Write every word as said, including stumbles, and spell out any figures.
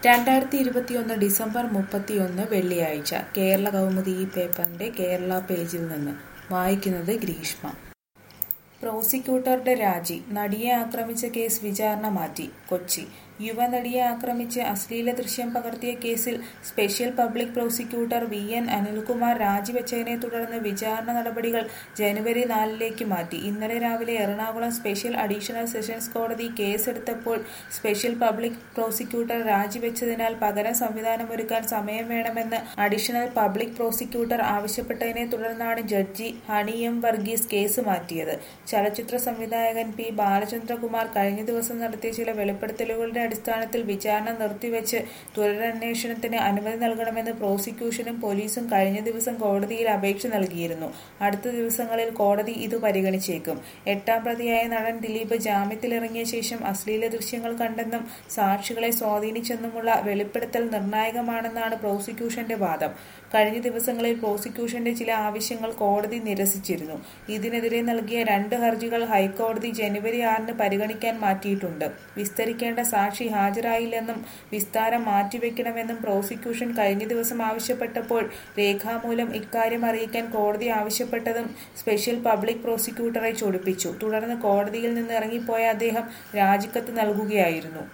രണ്ടായിരത്തി ഇരുപത്തിയൊന്ന് ഡിസംബർ മുപ്പത്തിയൊന്ന് വെള്ളിയാഴ്ച കേരള കൗമുദി ഈ പേപ്പറിന്റെ കേരള പേജിൽ നിന്ന് വായിക്കുന്നത് ഗ്രീഷ്മ. പ്രോസിക്യൂട്ടറുടെ രാജി, നടിയെ ആക്രമിച്ച കേസ് വിചാരണ മാറ്റി. കൊച്ചി. യുവനടിയെ ആക്രമിച്ച് അശ്ലീല ദൃശ്യം പകർത്തിയ കേസിൽ special public prosecutor V N Anilkumar രാജിവെച്ചതിനെ തുടർന്ന് വിചാരണ നടപടികൾ ജനുവരി നാലിലേക്ക് മാറ്റി. ഇന്നലെ രാവിലെ എറണാകുളം സ്പെഷ്യൽ അഡീഷണൽ സെഷൻസ് കോടതി കേസെടുത്തപ്പോൾ സ്പെഷ്യൽ പബ്ലിക് പ്രോസിക്യൂട്ടർ രാജിവെച്ചതിനാൽ പകരം സംവിധാനമൊരുക്കാൻ സമയം വേണമെന്ന് അഡീഷണൽ പബ്ലിക് പ്രോസിക്യൂട്ടർ ആവശ്യപ്പെട്ടതിനെ തുടർന്നാണ് judge Honey M Varghese case മാറ്റിയത്. ചലച്ചിത്ര സംവിധായകൻ പി ബാലചന്ദ്രകുമാർ കഴിഞ്ഞ ദിവസം നടത്തിയ ചില വെളിപ്പെടുത്തലുകളുടെ അടിസ്ഥാനത്തിൽ വിചാരണ നിർത്തിവെച്ച് തുടരന്വേഷണത്തിന് അനുമതി നൽകണമെന്ന് പ്രോസിക്യൂഷനും പോലീസും കഴിഞ്ഞ ദിവസം കോടതിയിൽ അപേക്ഷ നൽകിയിരുന്നു. അടുത്ത ദിവസങ്ങളിൽ കോടതി ഇത് പരിഗണിച്ചേക്കും. എട്ടാം പ്രതിയായ നടൻ ദിലീപ് ജാമ്യത്തിലിറങ്ങിയ ശേഷം അശ്ലീല ദൃശ്യങ്ങൾ കണ്ടെന്നും സാക്ഷികളെ സ്വാധീനിച്ചെന്നുമുള്ള വെളിപ്പെടുത്തൽ നിർണായകമാണെന്നാണ് പ്രോസിക്യൂഷന്റെ വാദം. കഴിഞ്ഞ ദിവസങ്ങളിൽ പ്രോസിക്യൂഷന്റെ ചില ആവശ്യങ്ങൾ കോടതി നിരസിച്ചിരുന്നു. ഇതിനെതിരെ നൽകിയ രണ്ട് ഹർജികൾ ഹൈക്കോടതി ജനുവരി ആറിന് പരിഗണിക്കാൻ മാറ്റിയിട്ടുണ്ട്. വിസ്തരിക്കേണ്ട സാക്ഷി ഹാജരായില്ലെന്നും വിസ്താരം മാറ്റിവെക്കണമെന്നും പ്രോസിക്യൂഷൻ കഴിഞ്ഞ ദിവസം ആവശ്യപ്പെട്ടപ്പോൾ രേഖാമൂലം ഇക്കാര്യം അറിയിക്കാൻ കോടതി ആവശ്യപ്പെട്ടതും സ്പെഷ്യൽ പബ്ലിക് പ്രോസിക്യൂട്ടറെ ചൊടിപ്പിച്ചു. തുടർന്ന് കോടതിയിൽ നിന്ന് ഇറങ്ങിപ്പോയ അദ്ദേഹം രാജിക്കത്ത് നൽകുകയായിരുന്നു.